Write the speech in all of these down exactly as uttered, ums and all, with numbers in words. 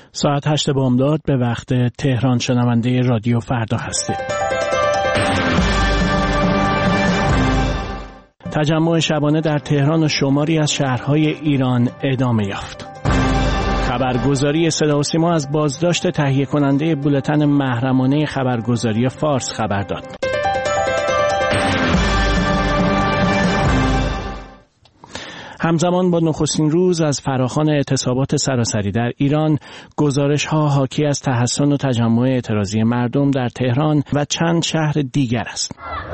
ساعت هشت بامداد به وقت تهران. شنونده رادیو فردا هستید. تجمع شبانه در تهران و شماری از شهرهای ایران ادامه یافت. خبرگزاری صدا و سیما از بازداشت تهیه کننده بولتن محرمانه خبرگزاری فارس خبر داد. همزمان با نخستین روز از فراخوان اعتصابات سراسری در ایران، گزارش‌ها حاکی از تحسن و تجمع اعتراضی مردم در تهران و چند شهر دیگر است.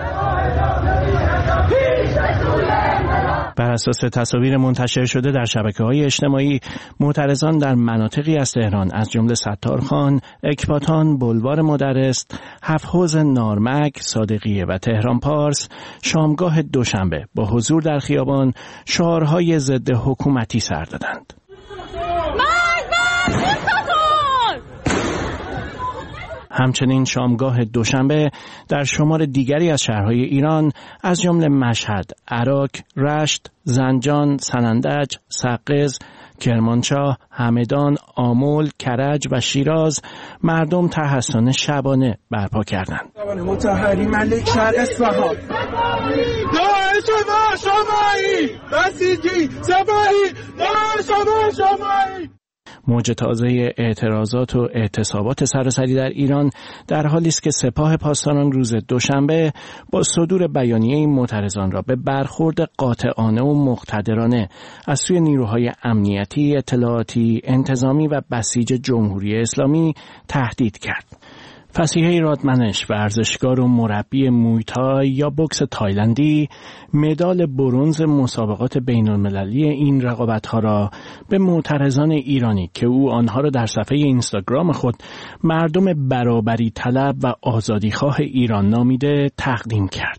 بر اساس تصاویر منتشر شده در شبکه‌های اجتماعی، معترضان در مناطقی از تهران از جمله ستارخان، اکباتان، بلوار مدرس، هفت حوض نارمک، صادقیه و تهران پارس شامگاه دوشنبه با حضور در خیابان شعارهای ضد حکومتی سر دادند. همچنین شامگاه دوشنبه در شمار دیگری از شهرهای ایران از جمله مشهد، عراق، رشت، زنجان، سنندج، سقز، کرمانشاه، همدان، آمل، کرج و شیراز مردم تحسن شبانه برپا کردند. مطهری ملک شهر اصفهان. داعش ما شمایی بسیجی سبایی داعش ما شمایی. موج تازه اعتراضات و اعتصابات سراسری در ایران در حالی است که سپاه پاسداران روز دوشنبه با صدور بیانیه این معترضان را به برخورد قاطعانه و مقتدرانه از سوی نیروهای امنیتی، اطلاعاتی، انتظامی و بسیج جمهوری اسلامی تهدید کرد. فسیحه رادمنش، ورزشکار و مربی مویتای یا بوکس تایلندی، مدال برنز مسابقات بین‌المللی این رقابت‌ها را به معترضان ایرانی که او آنها را در صفحه اینستاگرام خود مردم برابری طلب و آزادیخواه ایران نامیده تقدیم کرد.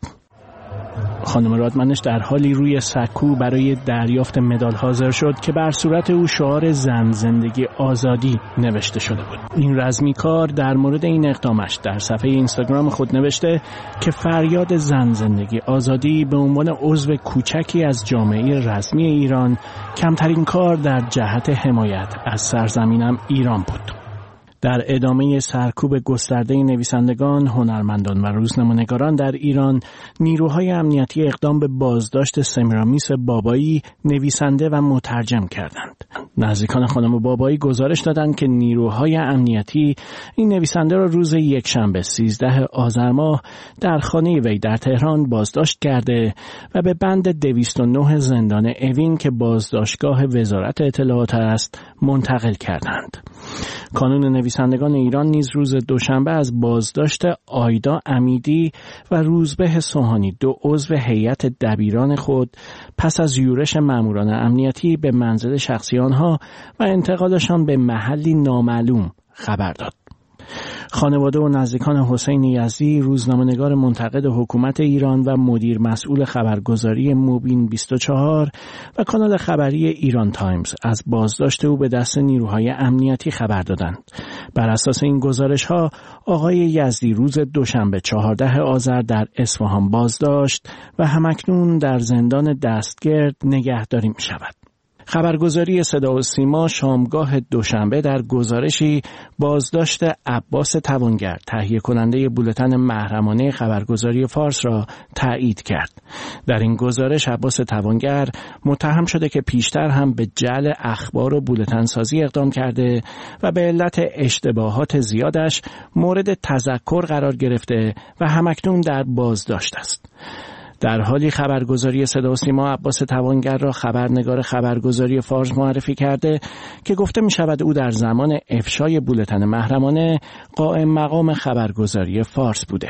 خانم رادمنش در حالی روی سکو برای دریافت مدال حاضر شد که بر صورت او شعار زن زندگی آزادی نوشته شده بود. این رزمی کار در مورد این اقدامش در صفحه اینستاگرام خود نوشته که فریاد زن زندگی آزادی به عنوان عضو کوچکی از جامعه رزمی ایران کمترین کار در جهت حمایت از سرزمینم ایران بود. در ادامه سرکوب گسترده نویسندگان، هنرمندان و روزنامه‌نگاران در ایران، نیروهای امنیتی اقدام به بازداشت سمیرامیس بابایی، نویسنده و مترجم کردند. نزدیکان خانم بابایی گزارش دادند که نیروهای امنیتی این نویسنده را روز یکشنبه سیزده آذر ماه در خانه وی در تهران بازداشت کرده و به بند دویست و نه زندان اوین که بازداشتگاه وزارت اطلاعات است منتقل کردند. کانون نویسندگان ایران نیز روز دوشنبه از بازداشت آیدا امیدی و روزبه سوهانی، دو عضو هیئت دبیران خود، پس از یورش ماموران امنیتی به منزل شخصی آنها و انتقالشان به محلی نامعلوم خبر داد. خانواده و نزدیکان حسین یزدی، روزنامه‌نگار منتقد حکومت ایران و مدیر مسئول خبرگزاری موبین بیست و چهار و کانال خبری ایران تایمز از بازداشت او به دست نیروهای امنیتی خبر دادند. بر اساس این گزارش‌ها، آقای یزدی روز دوشنبه چهاردهم آذر در اصفهان بازداشت و همکنون در زندان دستگرد نگهداری می‌شود. خبرگزاری صدا و سیما شامگاه دوشنبه در گزارشی بازداشت عباس توانگر، تهیه کننده بولتن محرمانه خبرگزاری فارس را تایید کرد. در این گزارش عباس توانگر متهم شده که پیشتر هم به جعل اخبار و بولتن سازی اقدام کرده و به علت اشتباهات زیادش مورد تذکر قرار گرفته و همکنون در بازداشت است. در حالی خبرگزاری صدا و سیما عباس توانگر را خبرنگار خبرگزاری فارس معرفی کرده که گفته می شود او در زمان افشای بولتن محرمانه قائم مقام خبرگزاری فارس بوده.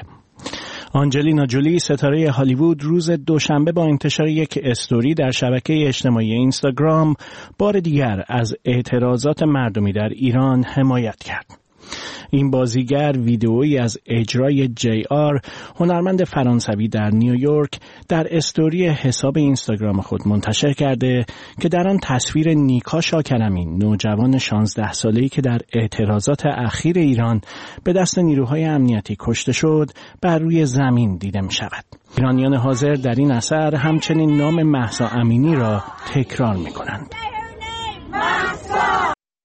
آنجلینا جولی، ستاره هالیوود، روز دوشنبه با انتشار یک استوری در شبکه اجتماعی اینستاگرام بار دیگر از اعتراضات مردمی در ایران حمایت کرد. این بازیگر ویدئویی از اجرای جی آر، هنرمند فرانسوی در نیویورک، در استوری حساب اینستاگرام خود منتشر کرده که در آن تصویر نیکا شاکرمی، نوجوان شانزده ساله‌ای که در اعتراضات اخیر ایران به دست نیروهای امنیتی کشته شد، بر روی زمین دیده می شود. ایرانیان حاضر در این اثر همچنین نام مهسا امینی را تکرار می کنند.